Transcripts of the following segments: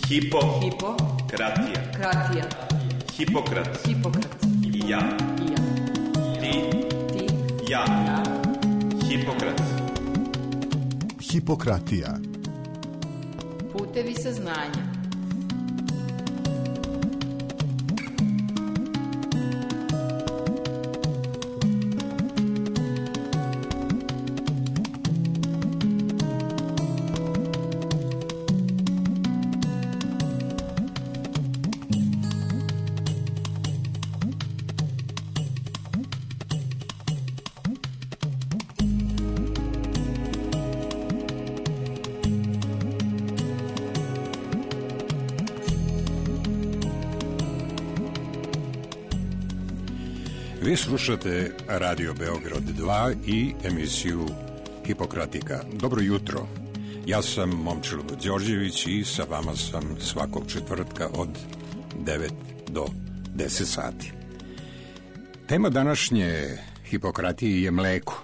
Hipokratija. Kratija. Hipokrat. Hipokrat. Ja. Ti. Ja. Hipokrat. Hipokratija. Putevi saznanja. Vi slušate Radio Beograd 2 i emisiju Hipokratika. Dobro jutro. Ja sam Momčilo Đorđević i sa vama sam svakog četvrtka od 9 do 10 sati. Tema današnje Hipokratije je mleko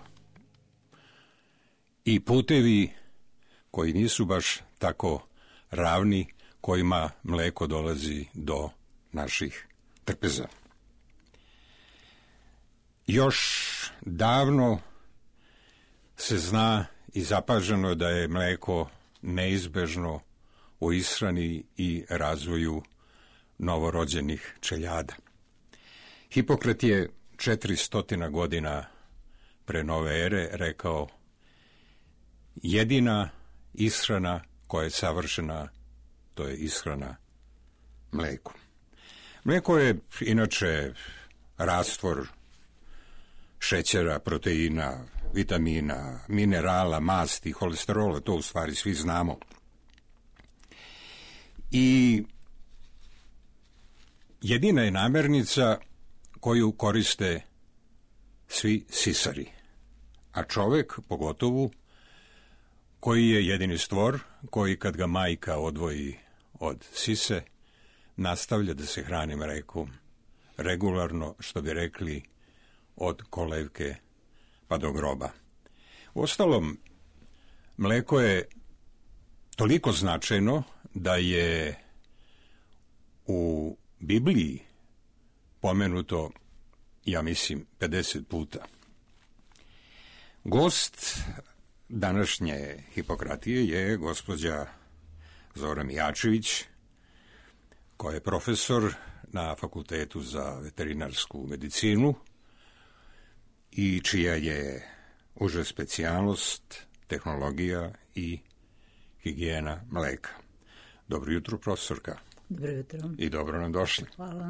i putevi koji nisu baš tako ravni kojima mleko dolazi do naših trpeza. Još davno se zna i zapaženo da je mleko neizbežno u ishrani i razvoju novorođenih čeljada. Hipokrat je 400 godina pre nove ere rekao: jedina ishrana koja je savršena, to je ishrana mlekom. Mleko je inače rastvor šećera, proteina, vitamina, minerala, masti, holesterola, to u stvari svi znamo. I jedina je namirnica koju koriste svi sisari, a čovek pogotovo, koji je jedini stvor koji kad ga majka odvoji od sise, nastavlja da se hrani mlekom regularno, što bi rekli, od kolevke pa do groba. Uostalom, mleko je toliko značajno da je u Bibliji pomenuto, ja mislim, 50 puta. Gost današnje Hipokratije je gospođa Zora Mijačević, koja je profesor na Fakultetu za veterinarsku medicinu i čija je uža specijalnost tehnologija i higijena mleka. Dobro jutro, profesorka. Dobro jutro. I dobro nam došli. Hvala.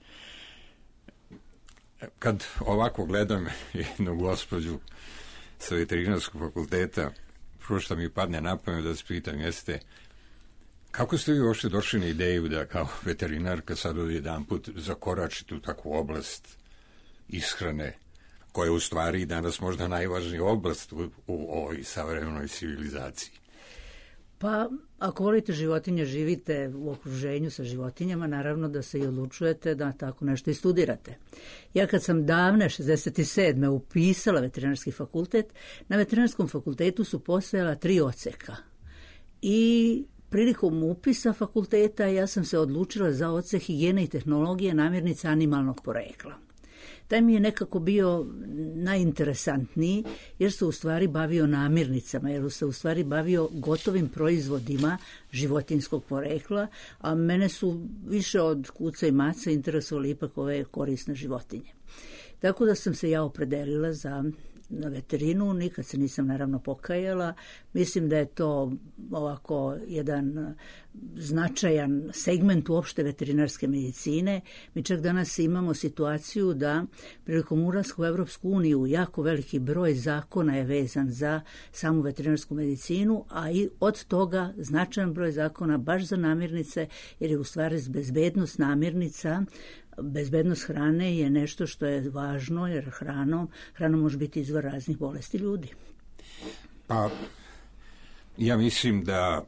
Kad ovako gledam jednu gospođu sa veterinarskog fakulteta, prvo što mi padne na pamet da se pitam jeste: kako ste vi uopšte došli na ideju da kao veterinarka sad jedan put zakoračite u takvu oblast ishrane, koja je u stvari danas možda najvažnija oblast u ovoj savremenoj civilizaciji? Pa, ako volite životinje, živite u okruženju sa životinjama, naravno da se i odlučujete da tako nešto i studirate. Ja kad sam davne, 67. upisala veterinarski fakultet, na veterinarskom fakultetu su postojala 3 odseka. I prilikom upisa fakulteta ja sam se odlučila za odsek higijene i tehnologije namirnica animalnog porekla. Taj mi je nekako bio najinteresantniji jer se u stvari bavio namirnicama, jer se u stvari bavio gotovim proizvodima životinjskog porekla, a mene su više od kuca i maca interesovali ipak ove korisne životinje. Tako da sam se ja opredelila za veterinu, nikad se nisam naravno pokajala. Mislim da je to ovako jedan značajan segment uopšte veterinarske medicine. Mi čak danas imamo situaciju da prilikom ulaska u Evropsku uniju jako veliki broj zakona je vezan za samu veterinarsku medicinu, a i od toga značajan broj zakona baš za namirnice, jer je u stvari bezbednost namirnica, bezbednost hrane je nešto što je važno, jer hrana može biti izvor raznih bolesti ljudi. Pa, ja mislim da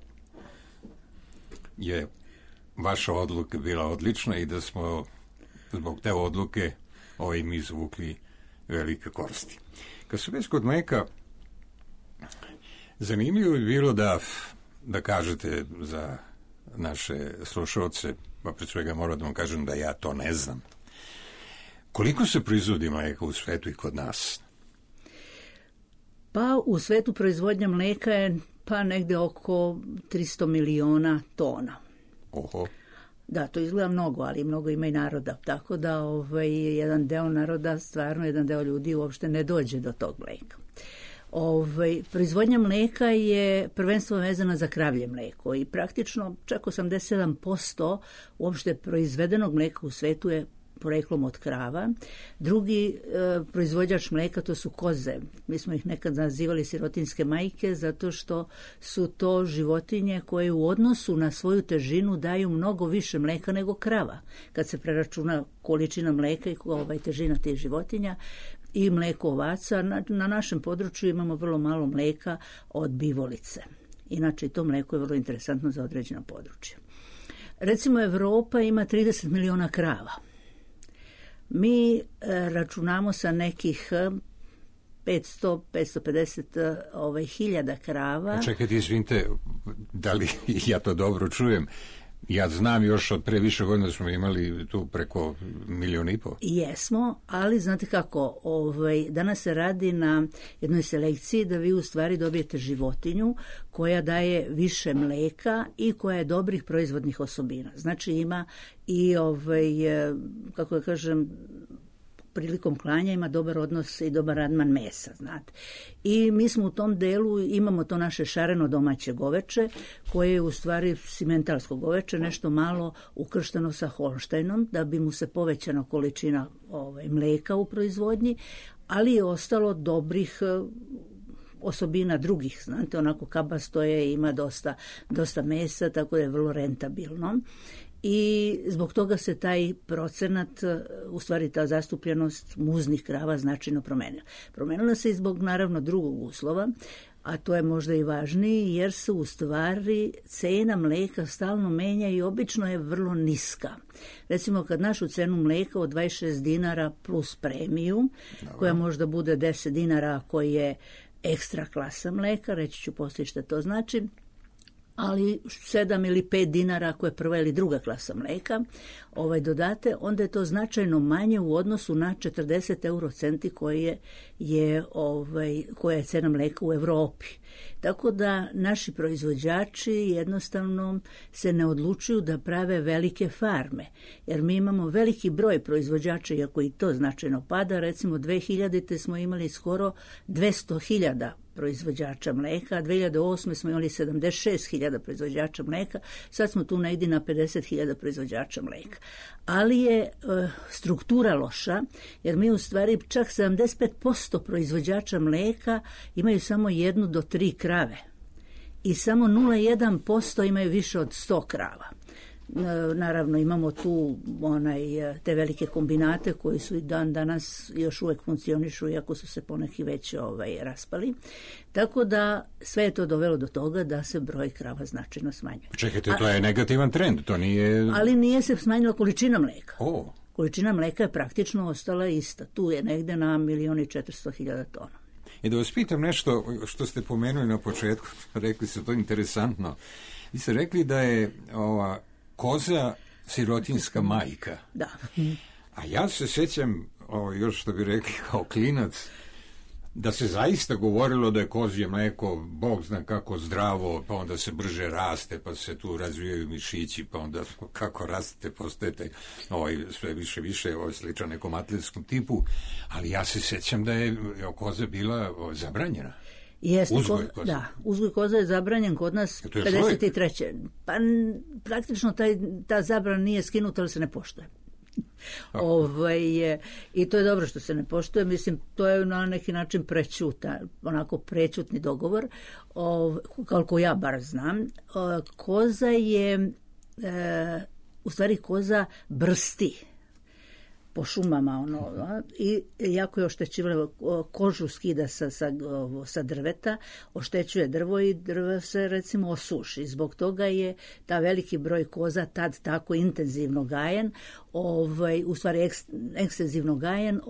je vaša odluka bila odlična i da smo zbog te odluke mi izvukli velike koristi. Kad su već kod mleka, zanimljivo bi bilo da kažete za naše slušalce, pa pred svega moram da vam kažem da ja to ne znam. Koliko se proizvodi mleka u svetu i kod nas? Pa u svetu proizvodnja mleka je negde oko 300 miliona tona. Oho. Da, to izgleda mnogo, ali mnogo ima i naroda. Tako da jedan deo naroda, stvarno jedan deo ljudi uopšte ne dođe do tog mleka. Proizvodnja mleka je prvenstveno vezana za kravlje mleko i praktično čak 87% uopšte proizvedenog mleka u svetu je poreklom od krava. Drugi proizvođač mleka to su koze. Mi smo ih nekad nazivali sirotinjske majke zato što su to životinje koje u odnosu na svoju težinu daju mnogo više mleka nego krava. Kad se preračuna količina mleka i težina tih životinja i mleko ovaca, na našem području imamo vrlo malo mleka od bivolice. Inače, to mleko je vrlo interesantno za određena područja. Recimo, Evropa ima 30 miliona krava. Mi računamo sa nekih 550 hiljada krava. Čekajte, izvinite, da li ja to dobro čujem? Ja znam još od pre više godina da smo imali tu preko 1,5 miliona. Jesmo, ali znate kako, danas se radi na jednoj selekciji da vi u stvari dobijete životinju koja daje više mleka i koja je dobrih proizvodnih osobina. Znači ima i kako da kažem, prilikom klanja ima dobar odnos i dobar radman mesa, znate. I mi smo u tom delu, imamo to naše šareno domaće goveče, koje je u stvari simentalsko goveče, nešto malo ukršteno sa Holštajnom, da bi mu se povećana količina mleka u proizvodnji, ali je ostalo dobrih osobina drugih, znate, onako kabasto je, ima dosta mesa, tako da je vrlo rentabilno. I zbog toga se taj procenat, u stvari ta zastupljenost muznih krava značajno promenila. Promenila se i zbog naravno drugog uslova, a to je možda i važniji, jer se u stvari cena mleka stalno menja i obično je vrlo niska. Recimo kad našu cenu mleka od 26 dinara plus premiju, koja možda bude 10 dinara ako je ekstra klasa mleka, reći ću poslije što to znači, ali 7 ili 5 dinara ako je prva ili druga klasa mleka, dodate, onda je to značajno manje u odnosu na 40 eurocenti koja je cena mleka u Evropi. Tako da naši proizvođači jednostavno se ne odlučuju da prave velike farme, jer mi imamo veliki broj proizvođača, iako i to značajno pada. Recimo 2000. smo imali skoro 200.000 proizvođača mleka, 2008. smo imali 76.000 proizvođača mleka, sad smo tu negdje na 50.000 proizvođača mleka. Ali je struktura loša, jer mi u stvari čak 75% proizvođača mleka imaju samo 1 do 3 krave i samo 0,1% imaju više od 100 krava. Naravno imamo tu te velike kombinate koji su i dan danas još uvijek funkcionišu, iako su se poneki već raspali. Tako da sve je to dovelo do toga da se broj krava značajno smanjuje. Čekajte, to je negativan trend, to nije... Ali nije se smanjila količina mleka. O. Količina mleka je praktično ostala ista. Tu je negde na 1.400.000 tona. I da vas pitam nešto što ste pomenuli na početku, rekli ste to interesantno. Vi ste rekli da je ova koza sirotinjska majka. Da. A ja se sjećam, još što bi rekli kao klinac, da se zaista govorilo da je kozje mleko, Bog zna kako zdravo, pa onda se brže raste, pa se tu razvijaju mišići, pa onda kako rastete, postajete sve više sličan nekom atletskom tipu, ali ja se sjećam da je koza bila zabranjena. Jeste, uzgoj koza. Da, uzgoj koza je zabranjen kod nas 53. Pa praktično ta zabrana nije skinuta, ali se ne poštuje. I to je dobro što se ne poštuje, mislim, to je na neki način prećutni dogovor, koliko ja bar znam. Koza je, u stvari koza brsti po šumama, i jako je oštećivala, kožu skida sa drveta, oštećuje drvo i drvo se recimo osuši. Zbog toga je ta veliki broj koza tad tako intenzivno gajen, u stvari ekstenzivno gajen,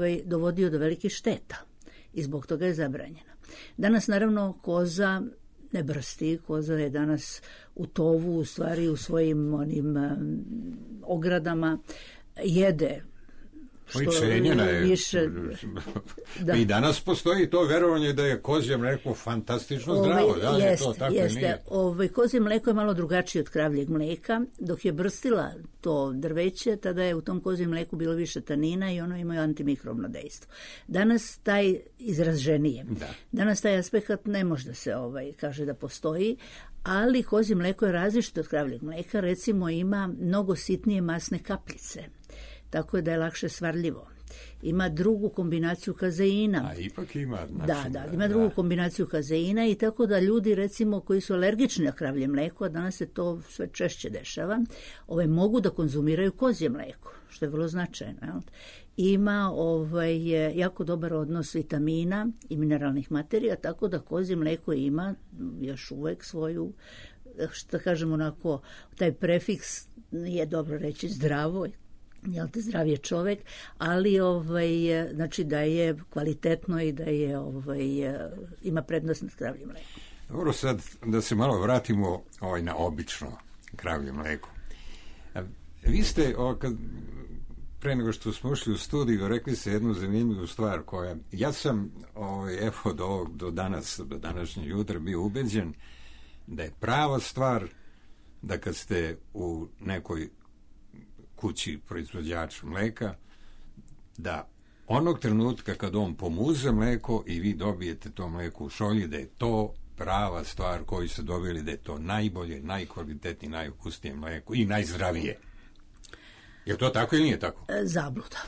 dovodio do velikih šteta i zbog toga je zabranjena. Danas naravno koza ne brsti, koza je danas u tovu, u stvari u svojim onim ogradama, jede. I cenjena je. Više, da. I danas postoji to verovanje da je kozje mleko fantastično zdravo. Da, jeste, to tako jeste. Kozje mleko je malo drugačije od kravljeg mleka. Dok je brstila to drveće, tada je u tom kozjem mleku bilo više tanina i ono ima antimikrobno dejstvo. Danas taj izraženije. Da. Danas taj aspekt ne može da se kaže da postoji, ali kozje mleko je različito od kravljeg mleka. Recimo ima mnogo sitnije masne kapljice, tako da je lakše svarljivo. Ima drugu kombinaciju kazeina. A ipak ima. Znači, ima drugu kombinaciju kazeina i tako da ljudi recimo koji su alergični na kravlje mleko, a danas se to sve češće dešava, mogu da konzumiraju kozje mleko, što je vrlo značajno. Jel? Ima jako dobar odnos vitamina i mineralnih materija, tako da kozje mleko ima još uvek svoju, što kažemo onako, taj prefiks nije dobro reći zdravo, jel te, zdrav je čovek, ali znači da je kvalitetno i da je ima prednost nad kravljim mlekom. Dobro, sad da se malo vratimo na obično kravlje mleko. Vi ste pre nego što smo ušli u studiju rekli ste jednu zanimljivu stvar koja ja sam do današnjeg jutra bio ubeđen da je prava stvar da kad ste u nekoj kući proizvođač mleka, da onog trenutka kad on pomuze mleko i vi dobijete to mleko u šolji, da je to prava stvar koju ste dobili, da je to najbolje, najkvalitetnije, najukusnije mleko i najzdravije. Je to tako ili nije tako? Zabluda.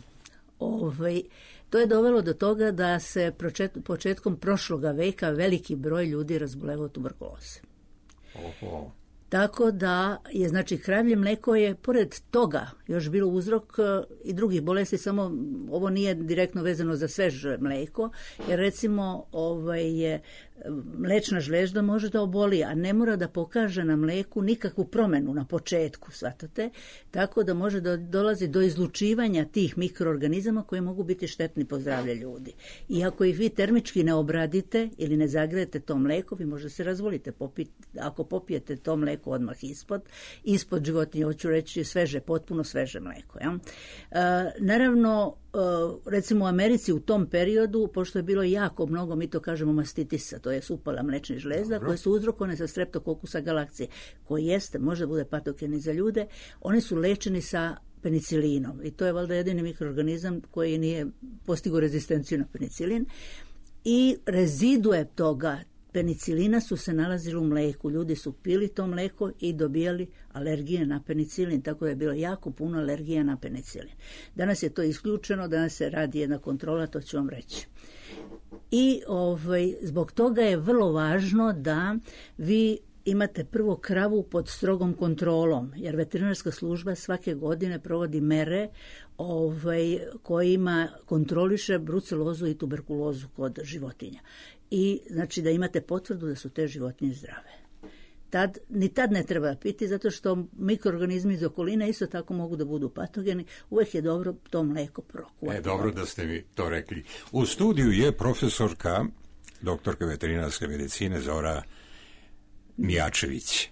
To je dovelo do toga da se početkom prošloga veka veliki broj ljudi razbolevao tuberkuloze. Oho. Tako da je, znači, kravlje mleko je, pored toga, još bilo uzrok i drugih bolesti, samo ovo nije direktno vezano za sveže mleko, jer recimo mlečna žležda može da oboli, a ne mora da pokaže na mleku nikakvu promenu na početku, shvatate, tako da može da dolazi do izlučivanja tih mikroorganizama koji mogu biti štetni po zdravlje ljudi. I ako ih vi termički ne obradite ili ne zagrejete to mleko, vi možda se razvolite. Ako popijete to mleko odmah ispod životinje, hoću reći potpuno sveže mleko. Ja? Naravno, recimo u Americi u tom periodu, pošto je bilo jako mnogo, mi to kažemo mastitisa, to je upala mlečnih žlezda, koje su uzrokovane sa streptokokusa galakcije, koji može da bude patogen i za ljude, oni su lečeni sa penicilinom i to je valjda jedini mikroorganizam koji nije postigao rezistenciju na penicilin i rezidue toga penicilina su se nalazili u mleku. Ljudi su pili to mleko i dobijali alergije na penicilin, tako da je bilo jako puno alergija na penicilin. Danas je to isključeno, danas se radi jedna kontrola, to ću vam reći. I zbog toga je vrlo važno da vi imate prvo kravu pod strogom kontrolom, jer veterinarska služba svake godine provodi mere kojima kontroliše brucelozu i tuberkulozu kod životinja. I znači da imate potvrdu da su te životinje zdrave. Ni tad ne treba piti, zato što mikroorganizmi iz okoline isto tako mogu da budu patogeni. Uvijek je dobro to mleko prokuvati. Dobro da ste mi to rekli. U studiju je profesorka, doktorka veterinarske medicine Zora Mijačević.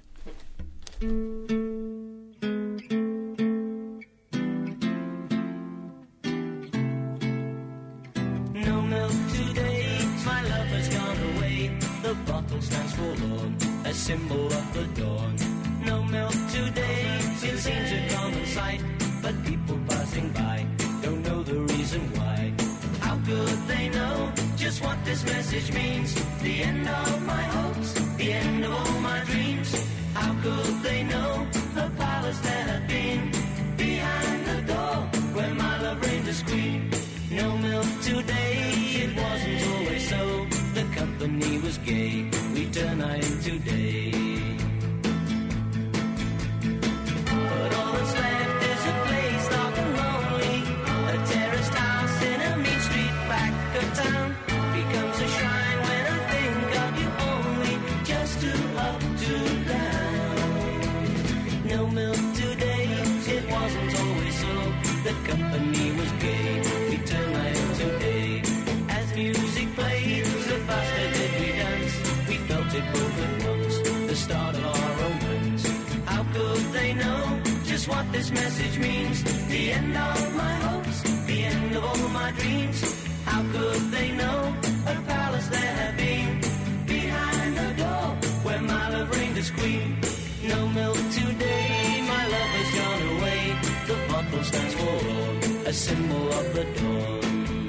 Stands forlorn, a symbol of the dawn. No milk today, it seems a common sight, but people passing by don't know the reason why. How could they know just what this message means? The end of my hopes, the end of all my dreams. How could they know the palace there had been behind the door where my love reigned a queen? No milk today, it wasn't always so. The company was gay, we turn night into day. But all that's left is a place dark and lonely. A terraced house in a mean street back of town becomes a shrine when I think of you only. Just too up, too down. No milk today, it wasn't always so. The company was gay, we turn night into day. just what this message means. The end of my hopes, the end of all my dreams. How could they know a palace there had been? Behind the door where my love reigned as queen. No milk today, my love has gone away. The bottle stands for dawn, a symbol of the dawn.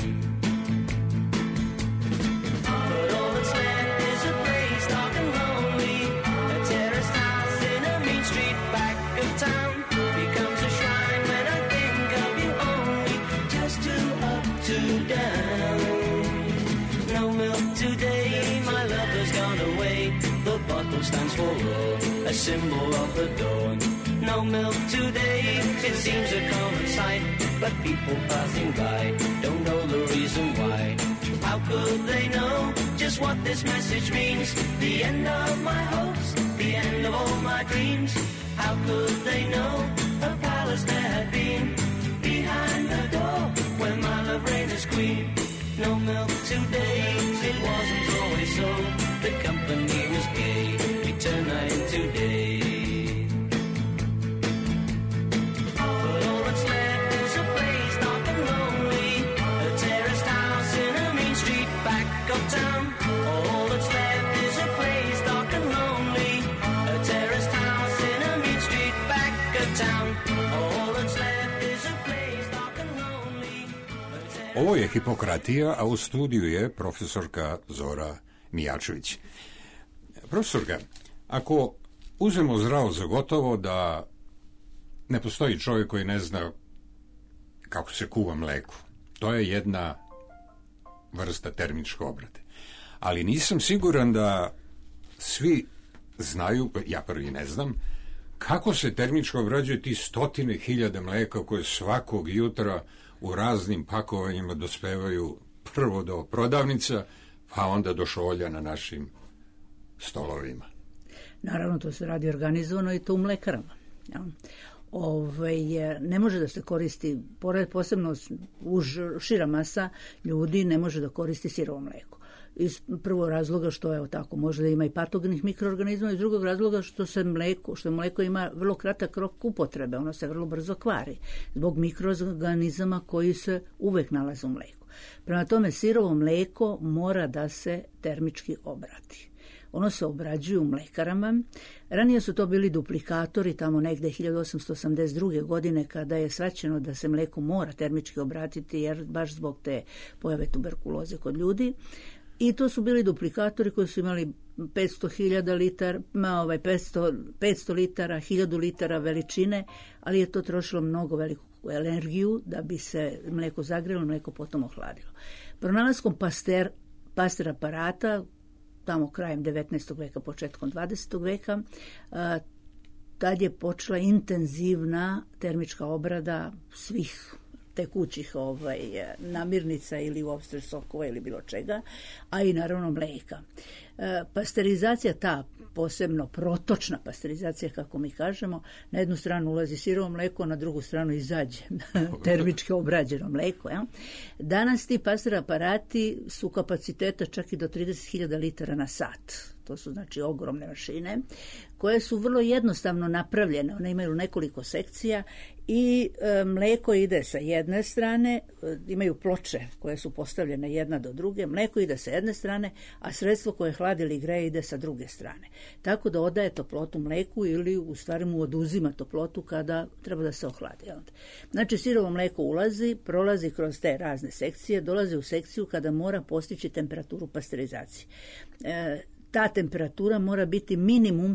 But all that's left is a place dark and lonely. A terraced house in a mean street back of town becomes a shrine when I think of you only. Just two up, two down. No milk today, my love has gone away. The bottle stands for dawn, a symbol of the dawn. No milk today, it seems a common sight, but people passing by don't know the reason why. How could they know just what this message means? The end of my hopes, the end of all my dreams. How could they know a palace there had been? Behind the door where my love reigned as queen. No milk today, it wasn't always so. The company was gay, we turned night into day. But all that's left is a place dark and lonely. A terraced house in a mean street back of town. All that's left is a place dark and lonely. A terraced house in a mean street back of town. All that's left is a place dark and lonely. Ovo je Hipokratija, a u studiju je profesorka Zora Mijačević. Profesorka, ako uzmemo zdravo za gotovo da ne postoji čovjek koji ne zna kako se kuva mleko, to je jedna vrsta termičke obrade. Ali nisam siguran da svi znaju, ja prvi ne znam, kako se termičko obrađuje ti 100.000 mleka koje svakog jutra u raznim pakovanjima dospevaju prvo do prodavnica, pa onda do šolja na našim stolovima. Naravno, to se radi organizovano i to u mlekarama. Ja. Ne može da se koristi, posebno šira masa ljudi ne može da koristi sirovo mleko. Iz prvog razloga što je tako, može da ima i patogenih mikroorganizma, iz drugog razloga što mleko ima vrlo kratak rok upotrebe, ono se vrlo brzo kvari zbog mikroorganizama koji se uvek nalaze u mleku. Prema tome, sirovo mleko mora da se termički obradi. Ono se obrađuje u mlekarama. Ranije su to bili duplikatori, tamo negde 1882. godine, kada je shvaćeno da se mleko mora termički obratiti, jer baš zbog te pojave tuberkuloze kod ljudi. I to su bili duplikatori koji su imali 500 litara, 1000 litara veličine, ali je to trošilo mnogo veliku energiju da bi se mleko zagrelo, mleko potom ohladilo. Pronalaskom Pasteur aparata, tamo krajem 19. veka, početkom 20. veka, tad je počela intenzivna termička obrada svih tekućih namirnica ili uopšte sokova ili bilo čega, a i naravno mleka. Pasterizacija, ta posebno protočna pasterizacija, kako mi kažemo, na jednu stranu ulazi sirovo mleko, na drugu stranu izađe termički obrađeno mleko. Ja? Danas ti Pasteur aparati su kapaciteta čak i do 30.000 litara na sat. To su znači ogromne mašine koje su vrlo jednostavno napravljene. One imaju nekoliko sekcija i mleko ide sa jedne strane, imaju ploče koje su postavljene jedna do druge, mleko ide sa jedne strane, a sredstvo koje hladi ili greje ide sa druge strane. Tako da odaje toplotu mleku ili u stvari mu oduzima toplotu kada treba da se ohladi. Znači sirovo mleko ulazi, prolazi kroz te razne sekcije, dolazi u sekciju kada mora postići temperaturu pasterizacije. Ta temperatura mora biti minimum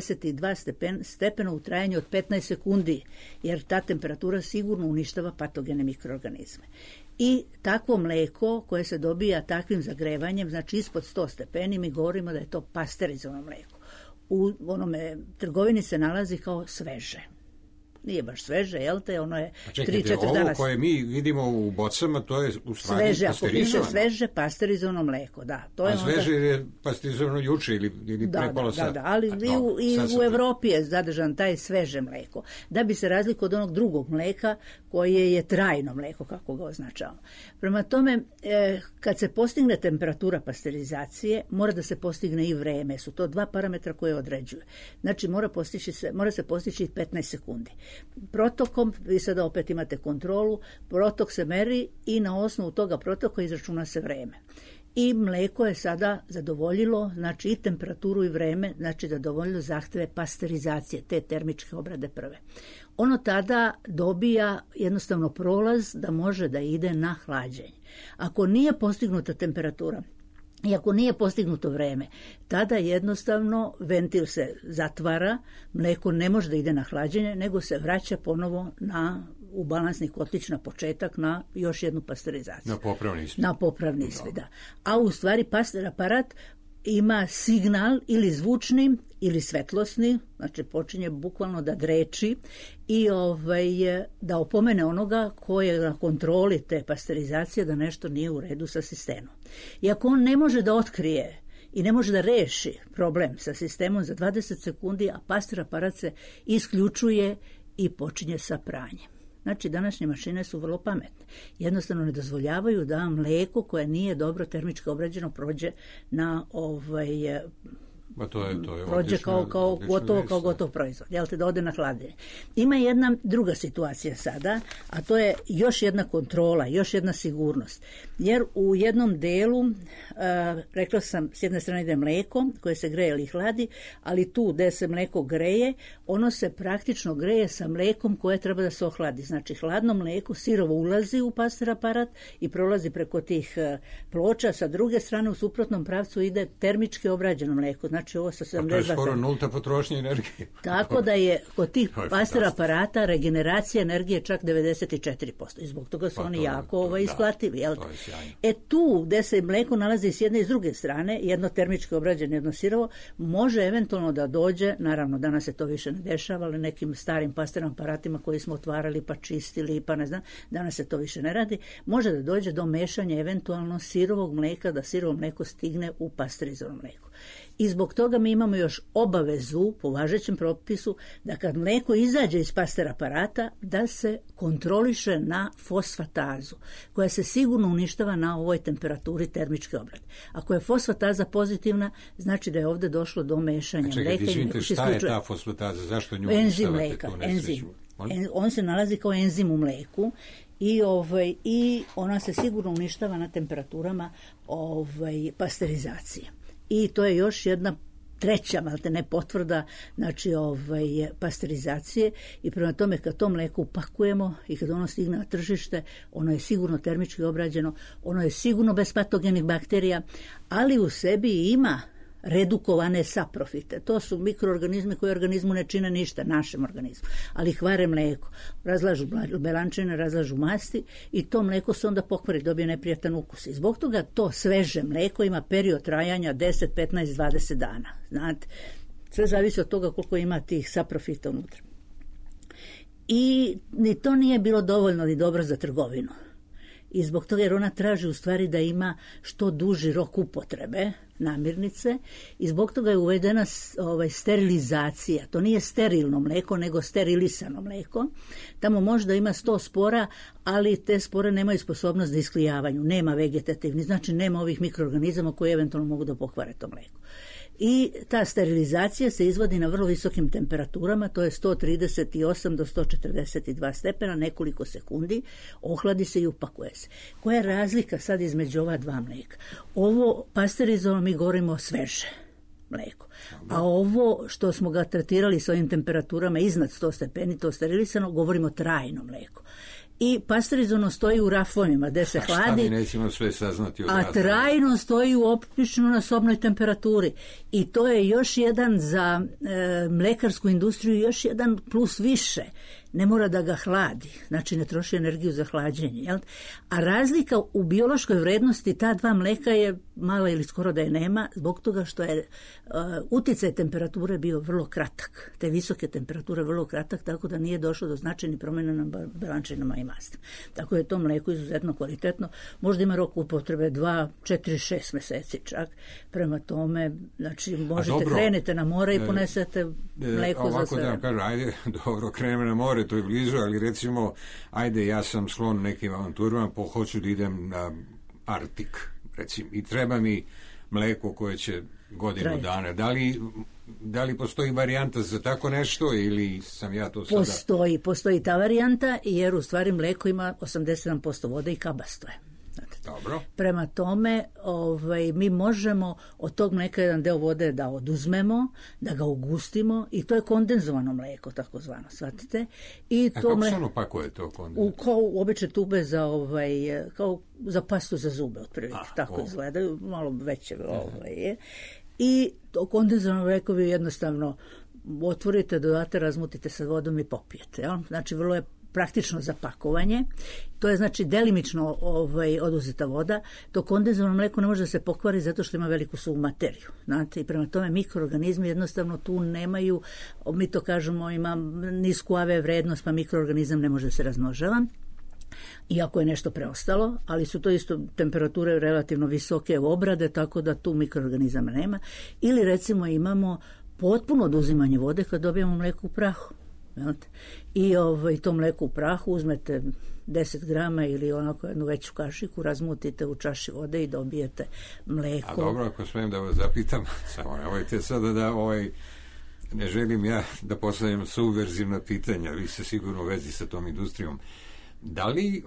72 stepena u trajanju od 15 sekundi, jer ta temperatura sigurno uništava patogene mikroorganizme. I takvo mleko koje se dobija takvim zagrevanjem, znači ispod 100 stepeni, mi govorimo da je to pasterizovano mleko. U onome trgovini se nalazi kao sveže. Nije baš sveže, jel te? Ono je 3-4 dana. Ovo koje mi vidimo u bocama, to je u stvari sveže, pasterizovano. Ako piše sveže, pasterizovano mleko, da. To je sveže je pasterizovano juče ili pre pola sata. Da, ali i u Evropi je zadržan taj sveže mleko. Da bi se razlikovao od onog drugog mleka koje je trajno mleko, kako ga označavamo. Prema tome, kad se postigne temperatura pasterizacije, mora da se postigne i vreme. Su to dva parametra koje određuju. Znači, mora se postići 15 sekundi. Protokom, vi sada opet imate kontrolu, protok se meri i na osnovu toga protoka izračuna se vreme. I mlijeko je sada zadovoljilo, znači i temperaturu i vreme, znači zadovoljilo zahtjeve pasterizacije, te termičke obrade prve. Ono tada dobija jednostavno prolaz da može da ide na hlađenje. Ako nije postignuta temperatura i ako nije postignuto vreme, tada jednostavno ventil se zatvara, mlijeko ne može da ide na hlađenje, nego se vraća ponovo u balansni kotlić na početak na još jednu pasterizaciju. Na popravni ispit, da. A u stvari pastir aparat ima signal ili zvučni ili svetlosni, znači počinje bukvalno da dreči i da opomene onoga ko je na kontroli te pasterizacije da nešto nije u redu sa sistemom. I ako on ne može da otkrije i ne može da reši problem sa sistemom za 20 sekundi, a pastir aparat se isključuje i počinje sa pranjem. Znači, današnje mašine su vrlo pametne. Jednostavno ne dozvoljavaju da mlijeko koje nije dobro termički obrađeno prođe na prođe kao gotov proizvod, jel te, da ode na hlađenje. Ima jedna druga situacija sada, a to je još jedna kontrola, još jedna sigurnost. Jer u jednom delu, rekla sam, s jedne strane ide mlijeko koje se greje ili hladi, ali tu gdje se mlijeko greje, ono se praktično greje sa mlijekom koje treba da se ohladi. Znači, hladno mlijeko sirovo ulazi u pastir aparat i prolazi preko tih ploča, sa druge strane u suprotnom pravcu ide termički obrađeno mlijeko. Znači, ovo sa 72... To je skoro nulta potrošnja energije. Tako da je kod tih pastir aparata regeneracija energije čak 94%. I zbog toga su oni jako isplativi. Tu gdje se mlijeko nalazi s jedne i s druge strane, jedno termički obrađeno, jedno sirovo, može eventualno da dođe, naravno danas se to više ne dešava, ali nekim starim pastirnim aparatima koji smo otvarali pa čistili, pa ne znam, danas se to više ne radi, može da dođe do mešanja eventualno sirovog mlijeka, da sirovo mlijeko stigne u pasterizovano mlijeko. I zbog toga mi imamo još obavezu po važećem propisu da kad mlijeko izađe iz pastir aparata da se kontroliše na fosfatazu koja se sigurno uništava na ovoj temperaturi termičke obrade. Ako je fosfataza pozitivna, znači da je ovdje došlo do mešanja mlijeka. Izvinite, šta je ta fosfataza? Zašto nju enzim uništavate mlijeka, tu nesreću? On se nalazi kao enzim u mlijeku i ona se sigurno uništava na temperaturama pasterizacije. I to je još jedna treća, malte ne, potvrda, znači pasterizacije, i prema tome kad to mlijeko upakujemo i kad ono stigne na tržište, ono je sigurno termički obrađeno, ono je sigurno bez patogenih bakterija, ali u sebi ima redukovane saprofite. To su mikroorganizmi koji organizmu ne čine ništa, našem organizmu, ali hvare mlijeko, razlažu belančine, razlažu masti i to mlijeko se onda pokvari, dobije neprijatan ukus. I zbog toga to sveže mlijeko ima period trajanja 10, 15, 20 dana. Znate, sve zavisi od toga koliko ima tih saprofita unutra. I ni to nije bilo dovoljno ni dobro za trgovinu. I zbog toga, jer ona traži u stvari da ima što duži rok upotrebe namirnice, i zbog toga je uvedena sterilizacija. To nije sterilno mlijeko, nego sterilisano mlijeko. Tamo možda ima 100 spora, ali te spore nemaju sposobnost da isklijavanju. Nema vegetativni, znači nema ovih mikroorganizama koji eventualno mogu da pokvare to mlijeko. I ta sterilizacija se izvodi na vrlo visokim temperaturama, to je 138 do 142 stepena, nekoliko sekundi, ohladi se i upakuje se. Koja je razlika sad između ova dva mlijeka? Ovo pasterizovano mi govorimo sveže mlijeko, a ovo što smo ga tretirali s ovim temperaturama iznad 100 stepeni, to sterilisano, govorimo trajno mlijeko. I pasterizovano stoji u rafonima gdje se hladi, nećemo sve saznati a trajno stoji obično na sobnoj temperaturi. I to je još jedan za mlekarsku industriju, još jedan plus više. Ne mora da ga hladi, znači ne troši energiju za hlađenje. Jel? A razlika u biološkoj vrednosti ta dva mleka je mala ili skoro da je nema, zbog toga što je utjecaj temperature bio vrlo kratak. Te visoke temperature vrlo kratak, tako da nije došlo do značajnih promjena na belančinama i mastima. Tako je to mlijeko izuzetno kvalitetno. Možda ima rok upotrebe 2, 4, 6 mjeseci čak. Prema tome, znači možete krenete na more i ponesete mlijeko za sve. Ovako da kažem, ajde, dobro, krenemo na more, to je blizu, ali recimo, ajde, ja sam sklon nekim avanturama, hoću da idem na Arktik, recimo, i treba mi mleko koje će godinu Traje. dana. Da li postoji varijanta za tako nešto ili sam ja to sada... Postoji ta varijanta, jer u stvari mleko ima 87% vode i kabasto je. Dobro. Prema tome, mi možemo od tog mleka jedan deo vode da oduzmemo, da ga ugustimo i to je kondenzovano mleko, takozvano, shvatite. I A to kako se ono pakuje to kondenzovano? kao obične tube za kao za pastu za zube, otprilike, tako izgledaju, malo veće je. I to kondenzovano mleko vi jednostavno otvorite, dodate, razmutite sa vodom i popijete. Jel? Znači, vrlo je praktično za pakovanje. To je znači delimično oduzeta voda. To kondenzovano mleko ne može da se pokvari zato što ima veliku suvu materiju. Znate, i prema tome mikroorganizmi jednostavno tu nemaju, mi to kažemo, ima nisku AV vrednost, pa mikroorganizam ne može da se razmnožava. Iako je nešto preostalo, ali su to isto temperature relativno visoke obrade, tako da tu mikroorganizama nema. Ili recimo imamo potpuno oduzimanje vode kad dobijemo mleko u prahu. I to mleko u prahu uzmete 10 grama ili onako jednu veću kašiku, razmutite u čaši vode i dobijete mleko. A dobro, ako smijem da vas zapitam, samo nemojte sada da ne želim ja da postavljam subverzivna pitanja, vi ste sigurno u vezi sa tom industrijom. Da li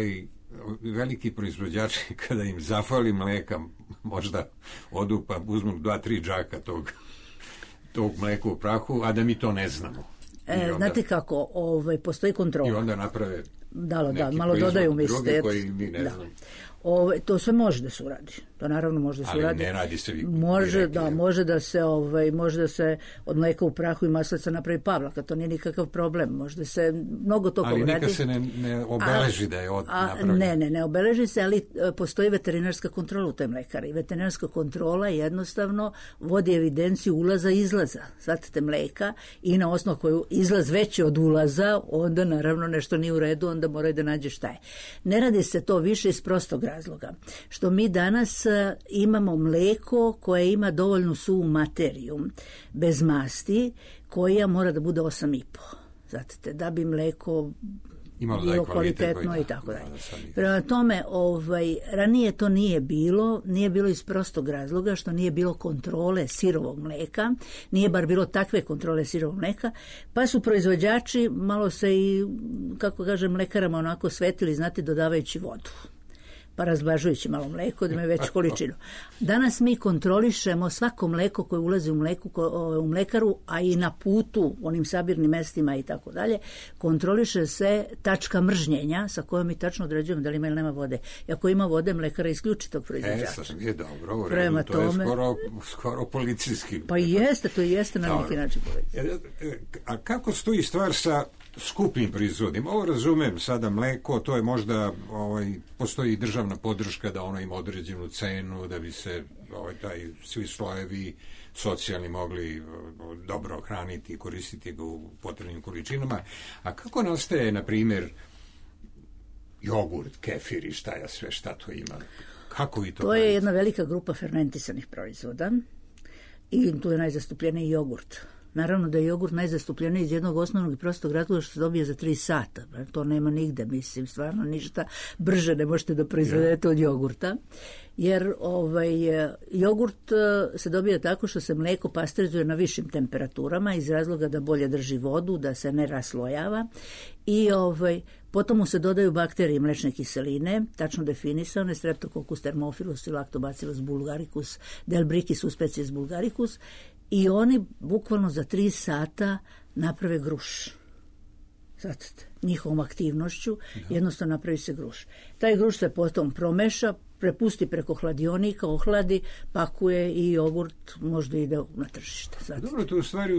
veliki proizvođači kada im zafali mleka možda odu pa uzmu 2-3 džaka tog mleka u prahu, a da mi to ne znamo? Znate kako, postoji kontrola. I onda naprave malo dodaju mi drugi koji mi ne znamo. To sve može da se uradi. To naravno može da se uradi. Ali ne radi se može da se od mleka u prahu i maslaca napravi pavlaka. To nije nikakav problem. Može da se mnogo toga uradi. Ali nikad se ne obeleži da je napravljeno. Ne obeleži se, ali postoji veterinarska kontrola u toj mlekari. Veterinarska kontrola jednostavno vodi evidenciju ulaza i izlaza. Shvatite, mleka i na osnovu koju izlaz veći od ulaza, onda naravno nešto nije u redu, onda moraju da nađe šta je. Ne radi se to više iz prostog razloga. Što mi danas imamo mleko koje ima dovoljnu suvu materiju, bez masti, koja mora da bude 8,5. Znate, da bi mleko bilo kvalitetno i tako dalje. Prema tome, ranije to nije bilo iz prostog razloga što nije bilo kontrole sirovog mleka, nije bar bilo takve kontrole sirovog mleka, pa su proizvođači malo se i, kako kažem, mlekarama onako svetili, znate, dodavajući vodu, pa razblažujući malo mleko da ima veću količinu. Danas mi kontrolišemo svako mleko koje ulazi u mlekaru, a i na putu, onim sabirnim mestima i tako dalje, kontroliše se tačka mržnjenja sa kojom mi tačno određujemo da li ima ili nema vode. I ako ima vode, mlekara isključi tog proizvođača. Je dobro, u redu, to je skoro policijski. Pa jeste, to jeste na neki način policijski. A kako stoji stvar sa skupljim proizvodima? Ovo razumem, sada mleko, to je možda, postoji državna podrška da ono ima određenu cenu, da bi se svi slojevi socijalni mogli dobro hraniti i koristiti ga u potrebnim količinama. A kako nastaje, na primjer, jogurt, kefir i šta to ima? Kako vi to? To je jedna velika grupa fermentisanih proizvoda i tu je najzastupljeniji jogurt. Naravno da je jogurt najzastupljeniji iz jednog osnovnog i prostog razloga što se dobije za 3 sata. To nema nigde, mislim, stvarno ništa brže ne možete da proizvedete od jogurta. Jer jogurt se dobija tako što se mleko pasterizuje na višim temperaturama iz razloga da bolje drži vodu, da se ne raslojava i potom mu se dodaju bakterije mlečne kiseline, tačno definisane, Streptococcus thermophilus i Lactobacillus bulgaricus, Delbrichis suspecies bulgaricus, i oni bukvalno za 3 sata naprave gruš. Zato njihovom aktivnošću jednostavno napravi se gruš. Taj gruš se potom promeša, prepusti preko hladionika, ohladi, pakuje i jogurt možda ide na tržište. Dobro, to je u stvari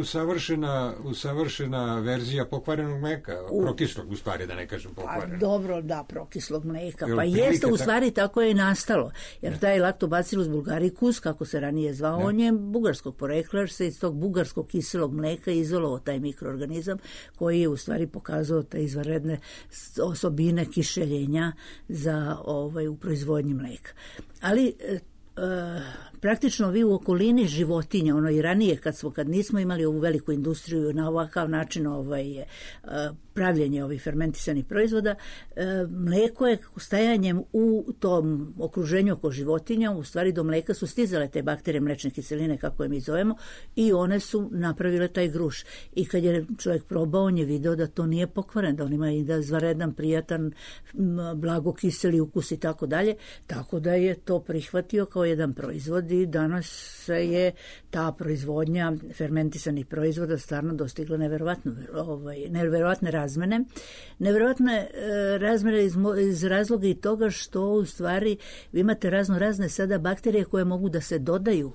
usavršena verzija pokvarenog mleka, prokislog u stvari, da ne kažem pokvarenog. Dobro, da, prokislog mleka. Pa jeste, u stvari tako je i nastalo. Jer taj Lactobacillus bulgaricus, kako se ranije zvao, on je bugarskog porekla, jer se iz tog bugarskog kiselog mleka izolovao taj mikroorganizam koji je u stvari pokazao te izvanredne osobine kišeljenja za u proizvodnji mleka. Ali praktično vi u okolini životinja, ono i ranije kad nismo imali ovu veliku industriju na ovakav način pravljenje ovih fermentisanih proizvoda, mlijeko je stajanjem u tom okruženju oko životinja, u stvari do mlijeka su stizale te bakterije mlečne kiseline, kako je mi zovemo, i one su napravile taj gruš. I kad je čovjek probao, on je video da to nije pokvaren, da on ima i da izvanredan, prijatan, blago kiseli ukus i tako dalje, tako da je to prihvatio kao jedan proizvod i danas se je ta proizvodnja fermentisanih proizvoda stvarno dostigla neverovatne razmene. Neverovatne razmene iz razloga i toga što u stvari vi imate razne sada bakterije koje mogu da se dodaju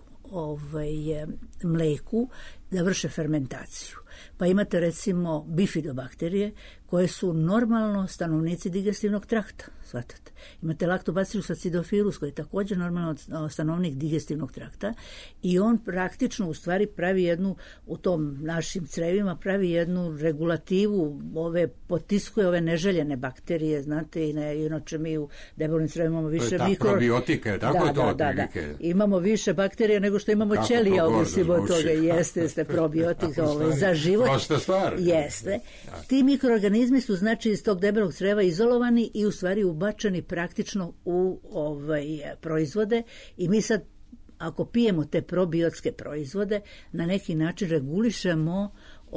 mleku da vrše fermentaciju. Pa imate recimo bifidobakterije koje su normalno stanovnici digestivnog trakta, shvatate. Imate Lactobacillus acidophilus koji je također normalno stanovnik digestivnog trakta i on praktično u stvari pravi jednu, u tom našim crevima pravi jednu regulativu, potiskuje ove neželjene bakterije, znate, inače mi u debelim crevima imamo više probiotika, tako je to otprilike. Imamo više bakterija nego što imamo ćelija, mislim od toga, jeste probiotika za život. Prosta stvar. Jeste. Ti mikroorganizmi su znači iz tog debelog creva izolovani i u stvari ubačeni praktično u proizvode i mi sad ako pijemo te probiotske proizvode na neki način regulišemo,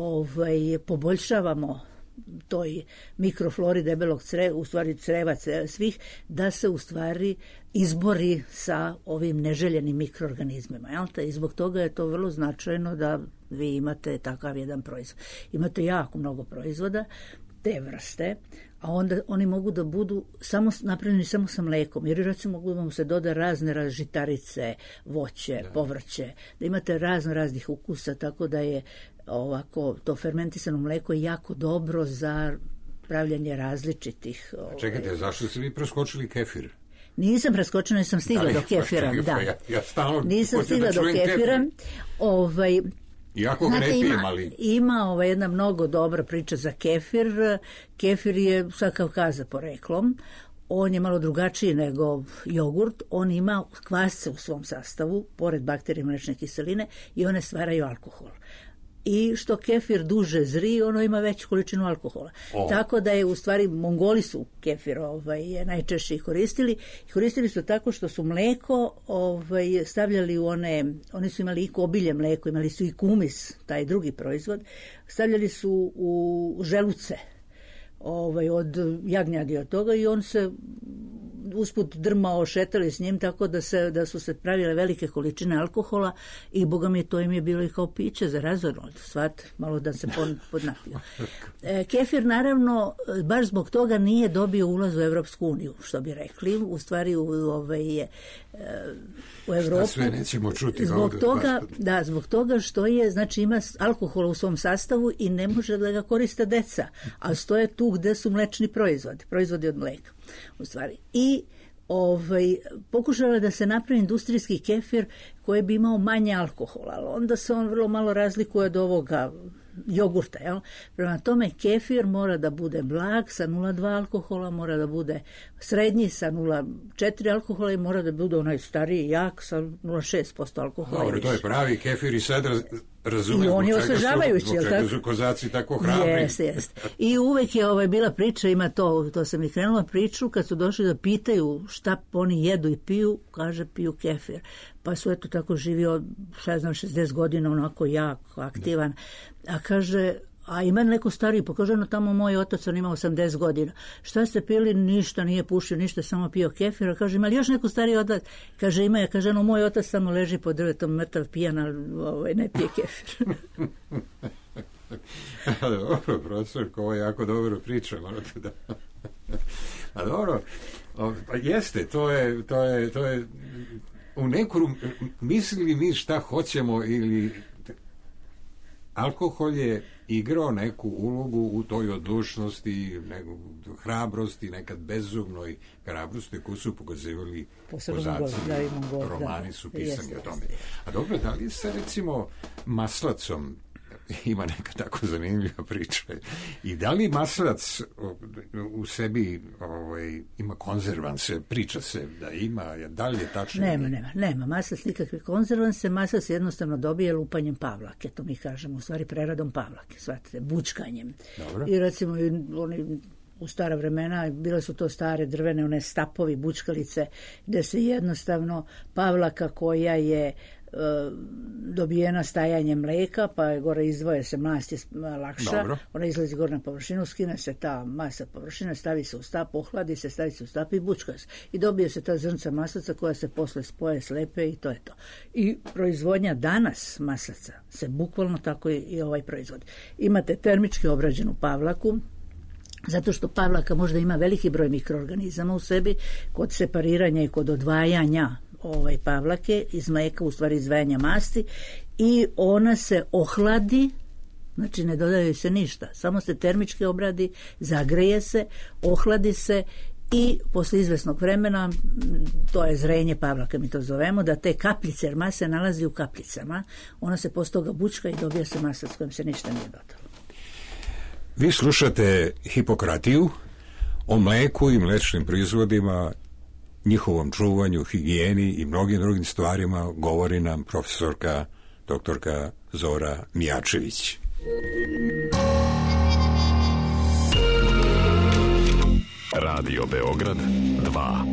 poboljšavamo toj mikroflori debelog creva, u stvari creva svih, da se u stvari izbori sa ovim neželjenim mikroorganizmima. I zbog toga je to vrlo značajno da vi imate takav jedan proizvod. Imate jako mnogo proizvoda te vrste, a onda oni mogu da budu napravljeni samo sa mlekom, jer recimo mogu da mu se doda razne žitarice, voće, povrće, da imate raznih ukusa, tako da je ovako to fermentisano mleko je jako dobro za pravljanje različitih. Čekajte, zašto ste vi preskočili kefir? Nisam preskočila, nisam stigla do kefira. Nisam stigla do kefira. Iako ga ne pijem, ali... Ima jedna mnogo dobra priča za kefir. Kefir je sa Kavkaza poreklom. On je malo drugačiji nego jogurt. On ima kvasce u svom sastavu, pored bakterije mlečne kiseline, i one stvaraju alkohol. I što kefir duže zri, ono ima veću količinu alkohola. Tako da je u stvari Mongoli su kefir najčešće i koristili. Koristili su tako što su mleko stavljali u oni su imali i kobilje mleko, imali su i kumis, taj drugi proizvod, stavljali su u želuce od jagnjadi od toga i on se usput drmao, šetali s njim, tako da su se pravile velike količine alkohola i boga mi to im je bilo i kao piće za razorno, malo da se podnapio. Kefir naravno baš zbog toga nije dobio ulaz u Evropsku uniju, što bi rekli, u stvari u Evropu. Sve nećemo čuti. Zbog toga što je, znači ima alkohola u svom sastavu i ne može da ga koriste deca, a stoje tu gde su mlečni proizvodi od mleka. U stvari. I pokušala da se napravi industrijski kefir koji bi imao manje alkohola, ali onda se on vrlo malo razlikuje od ovoga jogurta. Jel? Prema tome kefir mora da bude blag sa 0,2 alkohola, mora da bude srednji sa 0,4 alkohola i mora da bude onaj stariji jak sa 0,6% alkohola. Dobro, to je pravi kefir i sad razumijem i on je osvežavajući, zbog čega su kozaci tako hrabri. Jeste. I uvek je bila priča, ima to sam i krenula priču, kad su došli da pitaju šta oni jedu i piju, kaže piju kefir. Pa su eto tako živio, 60 godina, onako jak, aktivan. A kaže, a ima neko stariji, pa kaže, tamo moj otac, on ima 80 godina. Šta ste pili? Ništa, nije pušio, ništa, samo pio kefir. A kaže, ima li još neko stariji otac? Kaže, ima. Kaže, moj otac samo leži pod drvetom, mrtav, pijan, ali ne pije kefir. Dobro, profesor, ovo je jako dobro priča. A dobro, pa jeste, to je u neku, mislili mi šta hoćemo ili alkohol je igrao neku ulogu u toj odlučnosti, hrabrosti, nekad bezumnoj hrabrosti koju su pokazivali kozaci, romani su pisani o tome. A dobro, da li se recimo maslacom ima neka tako zanimljiva priča. I da li maslac u sebi ima konzervanse? Priča se da ima, da li je tačno? Nema maslac nikakve konzervanse, maslac jednostavno dobije lupanjem pavlake, to mi kažemo, u stvari preradom pavlake, shvatite, bučkanjem. Dobro. I recimo oni u stara vremena bile su to stare drvene, one stapovi, bučkalice, gde se jednostavno pavlaka koja je dobijena stajanjem mleka, pa je gore izdvoje se, mast je lakša. Dobro. Ona izlazi gore na površinu, skine se ta masa površine, stavi se u stap, ohladi se, stavi se u stap i bučka se. I dobije se ta zrnca maslaca koja se posle spoje, slepe i to je to. I proizvodnja danas maslaca se bukvalno tako i ovaj proizvod. Imate termički obrađenu pavlaku, zato što pavlaka možda ima veliki broj mikroorganizama u sebi, kod separiranja i kod odvajanja pavlake iz mleka, u stvari izdvajanja masti, i ona se ohladi, znači ne dodaju se ništa, samo se termički obradi, zagreje se, ohladi se i posle izvesnog vremena, to je zrenje pavlaka, mi to zovemo, da te kapljice, jer masa se nalazi u kapljicama, ona se posle toga bučka i dobija se masa s kojom se ništa nije dodalo. Vi slušate Hipokratiju, o mleku i mlečnim proizvodima, njihovom čuvanju, higijeni i mnogim drugim stvarima govori nam profesorka doktorka Zora Mijačević. Radio Beograd 2.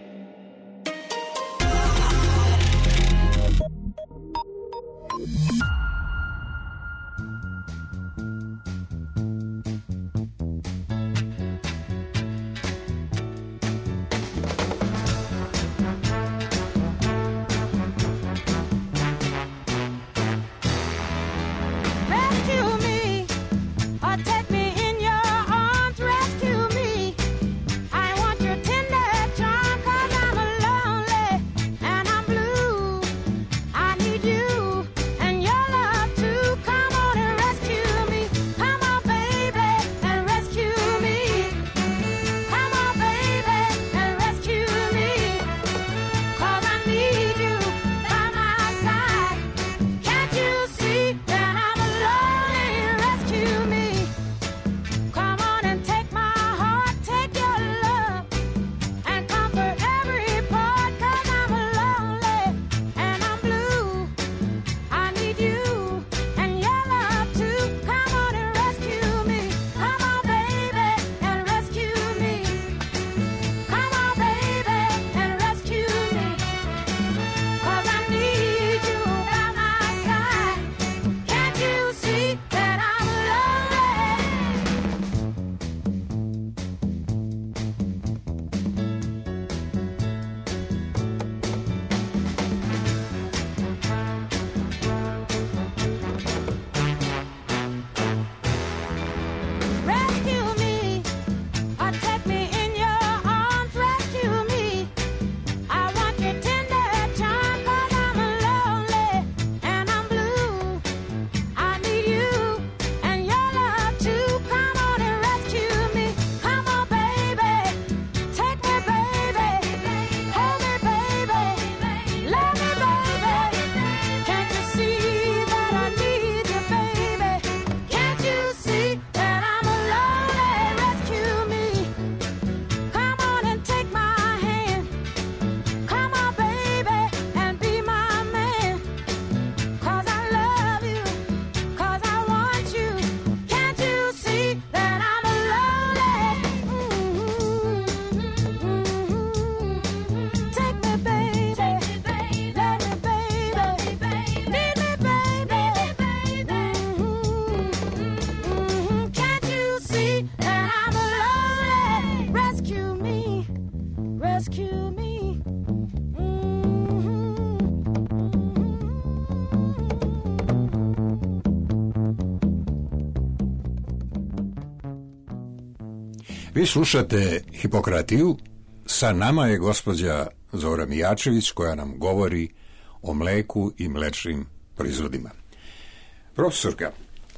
Vi slušate Hipokratiju, sa nama je gospođa Zora Mijačević koja nam govori o mleku i mlečnim proizvodima. Profesorka,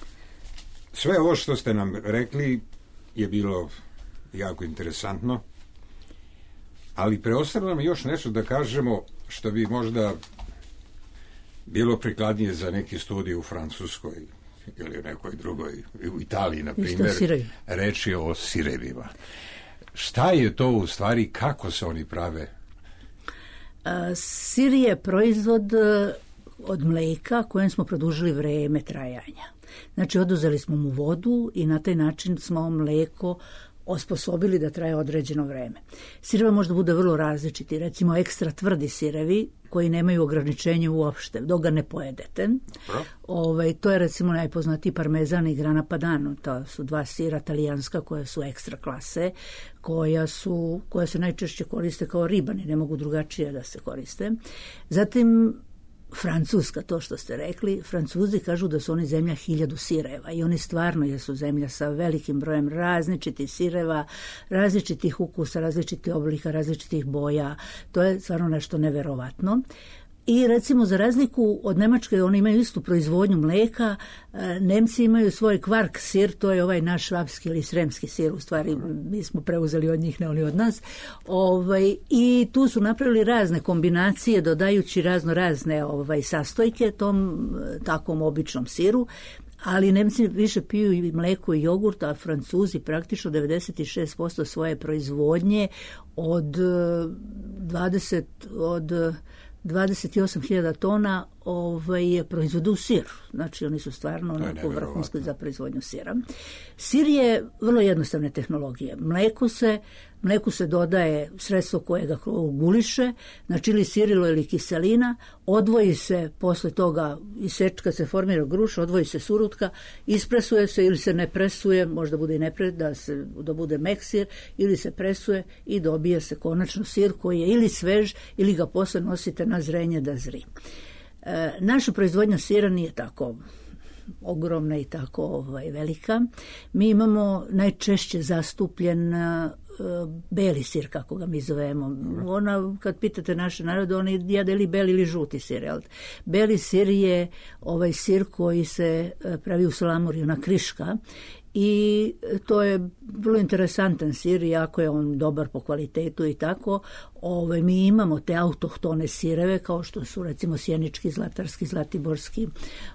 sve ovo što ste nam rekli je bilo jako interesantno, ali preostalo nam još nešto da kažemo što bi možda bilo prikladnije za neki studij u Francuskoj ili u nekoj drugoj, u Italiji, na Isto primjer, sirevi. reč je o sirevima. Šta je to u stvari, kako se oni prave? Sir je proizvod od mleka kojem smo produžili vreme trajanja. Znači, oduzeli smo mu vodu i na taj način smo mleko osposobili da traje određeno vreme. Sireva možda bude vrlo različiti, recimo ekstra tvrdi sirevi koji nemaju ograničenje uopšte, dok ga ne pojedete. To je recimo najpoznatiji parmezan i grana padano. To su dva sira talijanska koja su ekstra klase, koja se najčešće koriste kao ribani, ne mogu drugačije da se koriste. Zatim Francuska, to što ste rekli, Francuzi kažu da su oni zemlja 1000 sireva i oni stvarno jesu zemlja sa velikim brojem različitih sireva, različitih ukusa, različitih oblika, različitih boja. To je stvarno nešto neverovatno. I recimo za razliku od Nemačke, oni imaju istu proizvodnju mleka, Nemci imaju svoj kvark sir, to je ovaj naš švapski ili sremski sir, u stvari mi smo preuzeli od njih, ne oni od nas. I tu su napravili razne kombinacije, dodajući razne sastojke tom takvom običnom siru. Ali Nemci više piju i mleko i jogurt, a Francuzi praktično 96% svoje proizvodnje od 28.000 tona proizvodu sir. Znači oni su stvarno onako vrhunski za proizvodnju sira. Sir je vrlo jednostavne tehnologije. Mleku se dodaje sredstvo koje ga guliše, znači ili sirilo ili kiselina, odvoji se posle toga, kad se formira gruš, odvoji se surutka, ispresuje se ili se ne presuje, možda bude i da bude mek sir, ili se presuje i dobije se konačno sir koji je ili svež ili ga posle nosite na zrenje da zri. Naša proizvodnja sira nije tako ogromna i tako velika. Mi imamo najčešće zastupljen beli sir, kako ga mi zovemo. Kad pitate naše narode, oni jede ili beli ili žuti sir. Beli sir je sir koji se pravi u salamuri, ona kriška, i to je vrlo interesantan sir, jako je on dobar po kvalitetu i tako. Mi imamo te autohtone sireve kao što su recimo sjenički, zlatarski, zlatiborski,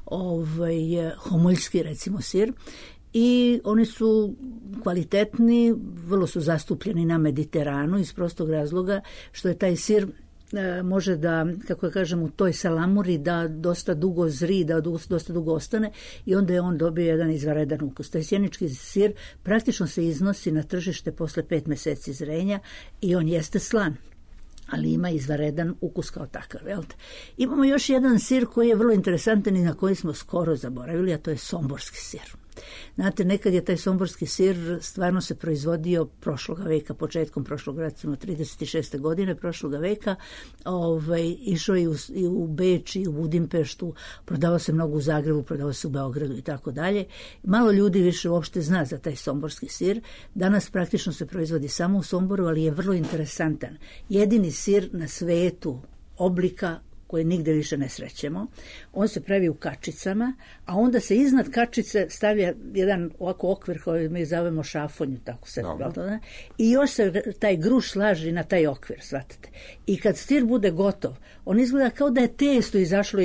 homoljski recimo sir. I oni su kvalitetni, vrlo su zastupljeni na Mediteranu iz prostog razloga što je taj sir može da, kako kažem, u toj salamuri da dosta dugo zri, da dosta dugo ostane i onda je on dobio jedan izvanredan ukus. Taj sjenički sir praktično se iznosi na tržište posle 5 meseci zrenja i on jeste slan, ali ima izvanredan ukus kao takav. Imamo još jedan sir koji je vrlo interesantan i na koji smo skoro zaboravili, a to je somborski sir. Znate, nekad je taj somborski sir stvarno se proizvodio prošloga veka, početkom prošlog, recimo 36. godine prošloga veka, išao i u Beč i u Budimpeštu, prodavao se mnogo u Zagrebu, prodavao se u Beogradu i tako dalje. Malo ljudi više uopšte zna za taj somborski sir. Danas praktično se proizvodi samo u Somboru, ali je vrlo interesantan. Jedini sir na svetu oblika koje nigde više ne srećemo. On se pravi u kačicama, a onda se iznad kačice stavlja jedan ovako okvir koji mi zovemo šafonju, tako se pravda, i još se taj gruš slaži na taj okvir, shvatate. I kad sir bude gotov, on izgleda kao da je testo izašlo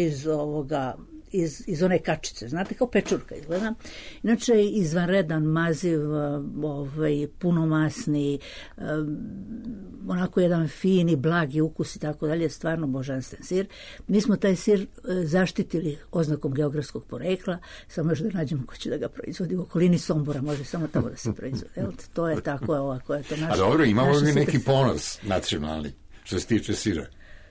iz one kačice, znate, kao pečurka izgleda. Inače, izvanredan, maziv, punomasni, onako jedan fini, blagi ukus i tako dalje, stvarno božanstven sir. Mi smo taj sir zaštitili oznakom geografskog porekla, samo još da nađemo ko će da ga proizvodi. U okolini Sombora može samo tamo da se proizvodi. To je tako, ovako je to naše. A dobro, imamo li neki ponos nacionalni što se tiče sira?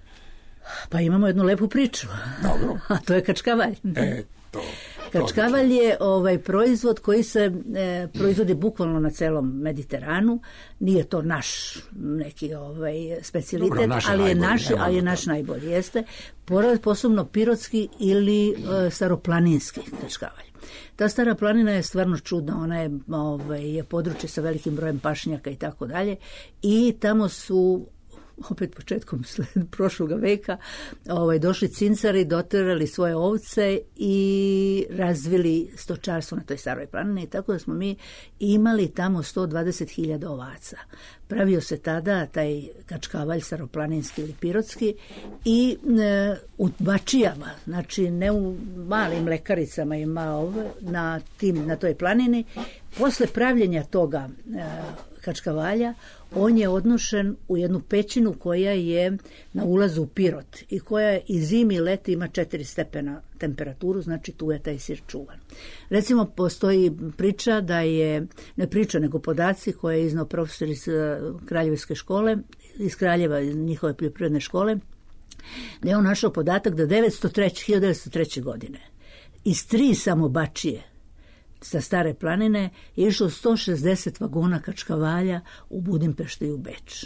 Pa imamo jednu lepu priču. Dobro. A to je kačkavalj. Kačkavalj je proizvod koji se proizvodi bukvalno na celom Mediteranu. Nije to naš neki specijalitet, ali je naš najbolji. Jeste posebno pirotski ili staroplaninski kačkavalj. Ta stara planina je stvarno čudna, ona je područje sa velikim brojem pašnjaka i tako dalje, i tamo su opet početkom prošloga veka, došli cincari, doterali svoje ovce i razvili stočarstvo na toj staroj planini, tako da smo mi imali tamo 120.000 ovaca. Pravio se tada taj kačkavalj staroplaninski ili pirotski i u bačijama, znači ne u malim mlekaricama imao na toj planini. Posle pravljenja toga kačkavalja, on je odnošen u jednu pećinu koja je na ulazu u Pirot i koja i zimi i leti ima 4 stepena temperaturu, znači tu je taj sir čuvan. Recimo, postoji priča da je, ne priča nego podaci koje je iznao profesor iz Kraljevske škole, iz Kraljeva, iz njihove poljoprivredne škole, da je on našao podatak da 1903. godine iz 3 samo bačije sa stare planine je išlo 160 vagona kačkavalja u Budimpeštu i u Beč.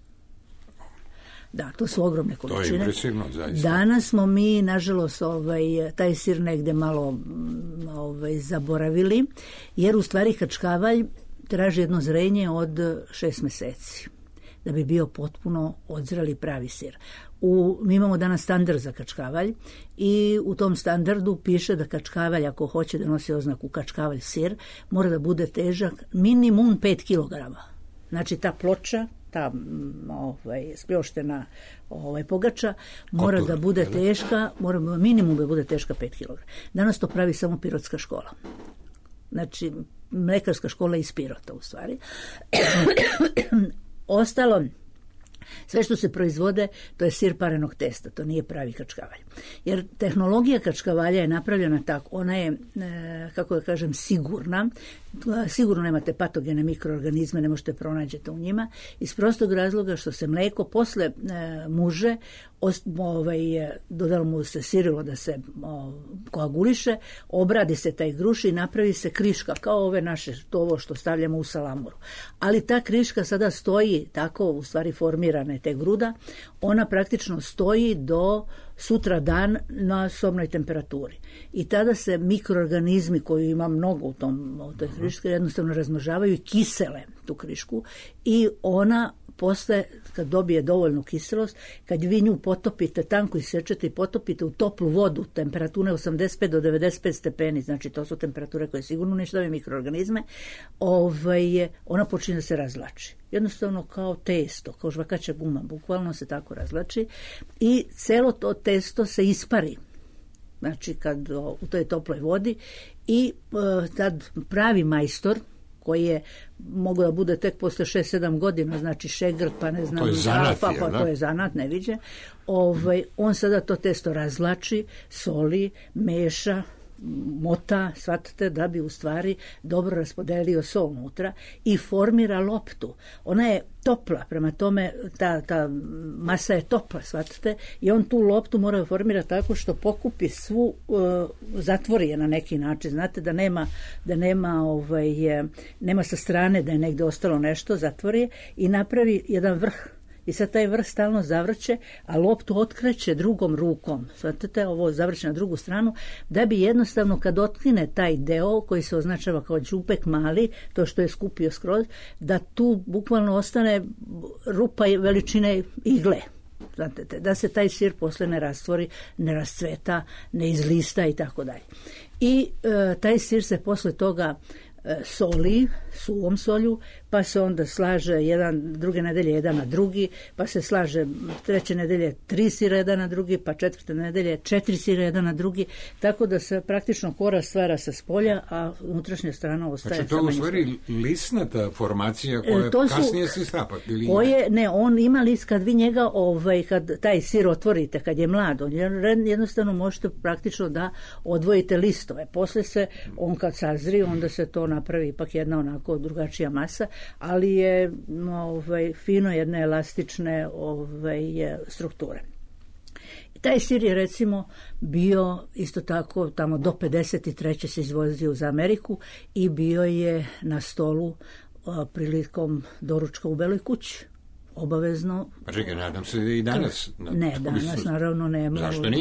Da, to su ogromne količine. To je impresivno, zaista. Danas smo mi, nažalost, taj sir negde malo zaboravili, jer u stvari kačkavalj traži jedno zrenje od 6 meseci da bi bio potpuno odzreli pravi sir. Mi imamo danas standard za kačkavalj i u tom standardu piše da kačkavalj, ako hoće da nosi oznaku kačkavalj sir, mora da bude težak minimum 5 kg. Znači ta ploča, ta spljoštena pogača mora da bude teška, minimum da bude teška 5 kg. Danas to pravi samo Pirotska škola. Znači mlekarska škola iz Pirota u stvari. Ostalo, sve što se proizvode, to je sir parenog testa, to nije pravi kačkavalj. Jer tehnologija kačkavalja je napravljena tako, ona je, kako da kažem, sigurna. Sigurno nemate patogene mikroorganizme, ne možete pronađete u njima, iz prostog razloga što se mleko posle muže, dodalo mu se sirilo da se koaguliše, obradi se taj gruš i napravi se kriška, kao ove naše, ovo što stavljamo u salamuru. Ali ta kriška sada stoji tako, u stvari formirane te gruda, ona praktično stoji do sutra dan na sobnoj temperaturi. I tada se mikroorganizmi koji ima mnogo u toj kriški jednostavno razmnožavaju i kisele tu krišku i ona posle, kad dobije dovoljnu kiselost, kad vi nju potopite, tanko isečete i potopite u toplu vodu, temperature 85 do 95 stepeni, znači to su temperature koje sigurno uništavaju mikroorganizme, ona počinje da se razvlači. Jednostavno kao testo, kao žvakaća guma, bukvalno se tako razvlači i celo to testo se ispari. Znači kad u toj toploj vodi i tad pravi majstor, koji je mogao da bude tek posle 6-7 godina, znači šegrt, pa ne znam, to je zanat, to je zanat, neviđen. On sada to testo razvlači, soli, meša, mota, shvatate, da bi u stvari dobro raspodelio sol unutra i formira loptu. Ona je topla, prema tome ta masa je topla, shvatate, i on tu loptu mora da formira tako što pokupi svu, zatvori je na neki način, znate, da nema sa strane da je negde ostalo nešto, zatvori je i napravi jedan vrh. I sad taj vrh stalno zavrće, a loptu otkreće drugom rukom. Svatite, ovo zavrće na drugu stranu, da bi jednostavno kad otkine taj deo koji se označava kao đupek mali, to što je skupio skroz, da tu bukvalno ostane rupa veličine igle. Znate, da se taj sir posle ne rastvori, ne rascveta, ne izlista i tako dalje. I taj sir se posle toga soli, suvom solju, pa se onda slaže druge nedelje jedan na drugi, pa se slaže treće nedelje 3 sira jedan na drugi, pa četvrte nedelje 4 sira jedan na drugi, tako da se praktično kora stvara sa spolja, a unutrašnja strana ostaje. Znači to je u stvari lisnata formacija koja kasnije se strapa? Ne, on ima list kad vi njega, kad taj sir otvorite, kad je mlad, on jednostavno možete praktično da odvojite listove. Posle se, on kad sazri, onda se to napravi ipak jedna onako drugačija masa, ali je fino jedne elastične strukture. I taj sir je recimo bio isto tako tamo do 53. se izvozio za Ameriku i bio je na stolu prilikom doručka u Beloj kući. Obavezno. Pa čekaj, nadam se i danas. Ne, danas naravno nema. Zašto nije?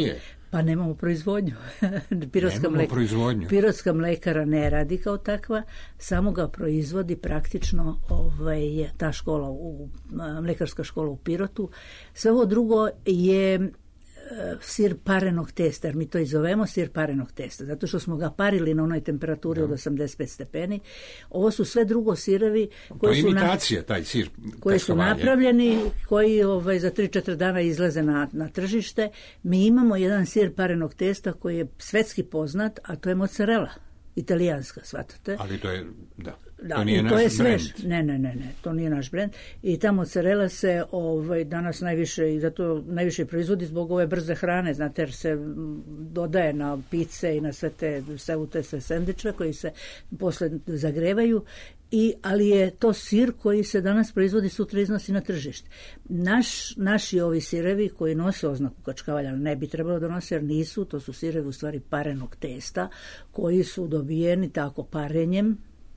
Pa nemamo proizvodnju. Proizvodnju. Pirotska mlekara ne radi kao takva, samo ga proizvodi praktično ta škola, mlekarska škola u Pirotu. Sve ovo drugo je sir parenog testa, jer mi to i zovemo sir parenog testa, zato što smo ga parili na onoj temperaturi od 85 stepeni. Ovo su sve drugo sirevi koji su imitacija, taj sir koji su napravljeni, koji za 3-4 dana izlaze na tržište. Mi imamo jedan sir parenog testa koji je svetski poznat, a to je mozzarella, italijanska, shvatate. Ali to je, Da, to nije i naš to je brend. svež. Ne, to nije naš brend. I ta mozzarella se danas najviše, i zato najviše proizvodi zbog ove brze hrane, znate, jer se dodaje na pice i na sve te sendviče koji se posle zagrevaju. Ali je to sir koji se danas proizvodi, sutra iznosi na tržište. Naši ovi sirevi koji nose oznaku kačkavalja, ne bi trebalo da nose, jer nisu, to su sirevi u stvari parenog testa, koji su dobijeni tako parenjem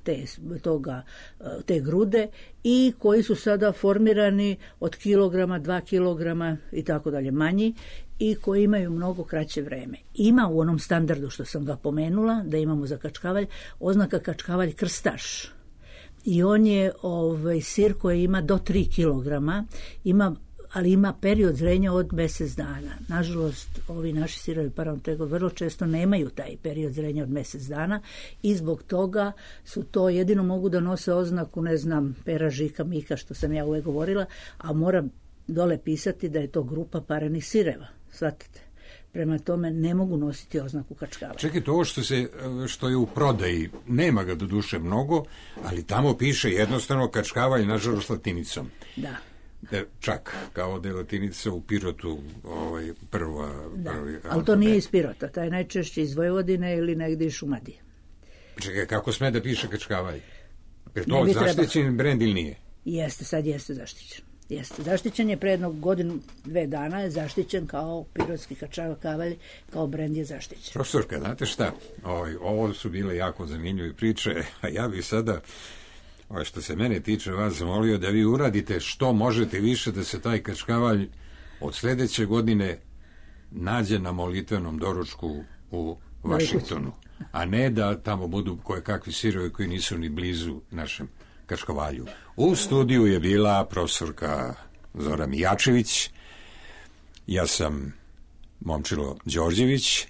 te grude i koji su sada formirani od kilograma, 2 kilograma i tako dalje manji i koji imaju mnogo kraće vreme. Ima u onom standardu što sam ga pomenula, da imamo za kačkavalj, oznaka kačkavalj krstaš. I on je sir koji ima do 3 kilograma, ali ima period zrenja od mjesec dana. Nažalost, ovi naši sirovi paranotego vrlo često nemaju taj period zrenja od mjesec dana i zbog toga su to jedino mogu da nose oznaku, ne znam, pera, žika, mika, što sam ja uvek govorila, a moram dole pisati da je to grupa parenih sireva. Shvatite? Prema tome ne mogu nositi oznaku kačkavalja. Čekajte, ovo što je u prodaji, nema ga do duše mnogo, ali tamo piše jednostavno kačkavalj, nažalost, latinicom. Da. Čak, kao da je latinica u Pirotu prvi. Ali to nije iz Pirota, taj je najčešće iz Vojvodine ili negdje iz Šumadije. Čekaj, kako sme da piše kačkavalj? Je to zaštićen brend ili nije? Sad jeste zaštićen. Zaštićen je pre jednog godinu, 2 dana je zaštićen kao pirotski kačkavalj, kao brend je zaštićen. Profesorka, znate šta? Ovo su bile jako zanimljive priče, a ja bih sada, što se mene tiče, vas zamolio da vi uradite što možete više da se taj kačkavalj od sljedeće godine nađe na molitvenom doručku u Vašingtonu, a ne da tamo budu kojekakvi sirovi koji nisu ni blizu našem kačkavalju. U studiju je bila profesorka Zora Mijačević, ja sam Momčilo Đorđević,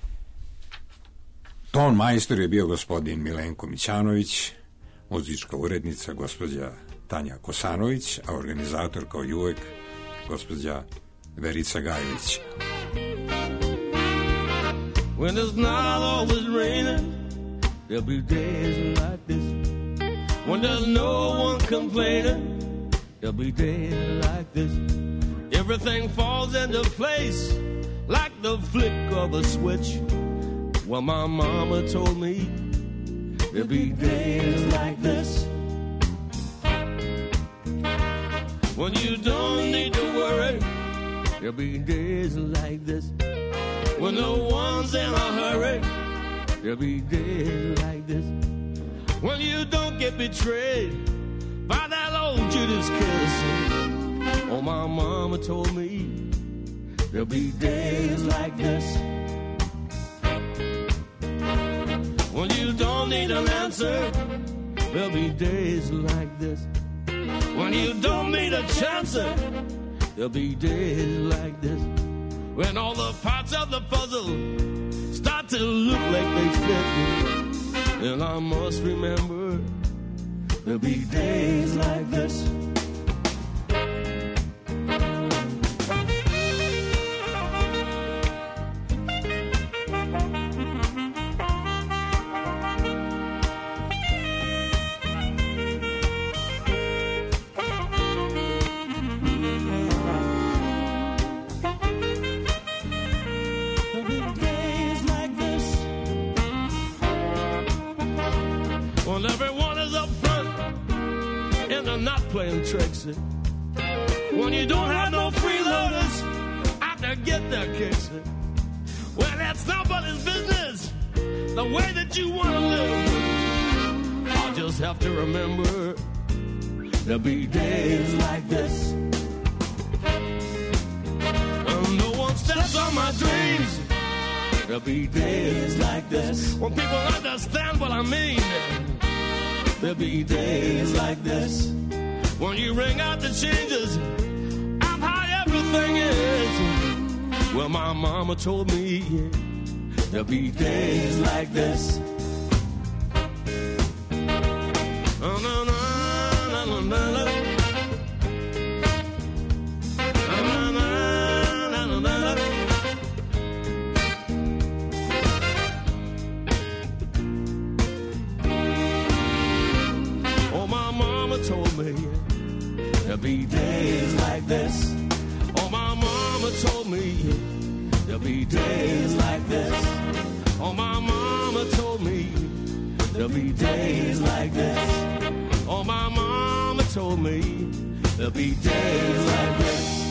ton majstor je bio gospodin Milenko Mićanović, muzička urednica gospođa Tanja Kosanović, a organizator kao i uvek gospođa Verica Gajević. When it's not always raining, there'll be days like this. When there's no one complaining, there'll be days like this. Everything falls into place like the flick of a switch. Well, my mama told me there'll be days like this. When you don't need to worry, there'll be days like this. When no one's in a hurry, there'll be days like this. When you don't get betrayed by that old Judas kiss. Oh, my mama told me there'll be days like this. When you don't need an answer, there'll be days like this. When you don't need a chance, there'll be days like this. When all the parts of the puzzle start to look like they fit, and I must remember there'll be days like this. Playing tricks. When you don't have no freeloaders out to get their kicks. Well, that's nobody's business, the way that you want to live. I'll just have to remember there'll be days like this. Well, no one steps on my dreams, There'll be days like this when people understand what I mean. There'll be days like this when you ring out the changes of how everything is. Well, my mama told me there'll be days like this. There'll be days like this. Oh, my mama told me there'll be days like this. Oh, my mama told me there'll be days like this. Oh, my mama told me there'll be days like this.